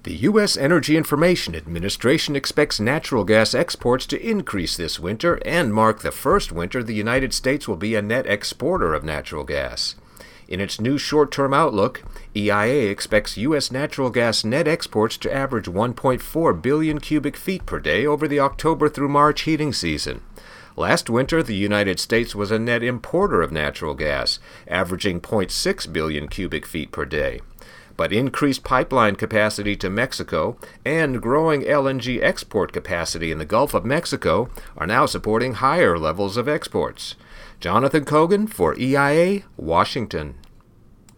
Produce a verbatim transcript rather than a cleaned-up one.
The U S Energy Information Administration expects natural gas exports to increase this winter and mark the first winter the United States will be a net exporter of natural gas. In its new short-term outlook, E I A expects U S natural gas net exports to average one point four billion cubic feet per day over the October through March heating season. Last winter, the United States was a net importer of natural gas, averaging zero point six billion cubic feet per day. But increased pipeline capacity to Mexico and growing L N G export capacity in the Gulf of Mexico are now supporting higher levels of exports. Jonathan Cogan for E I A, Washington.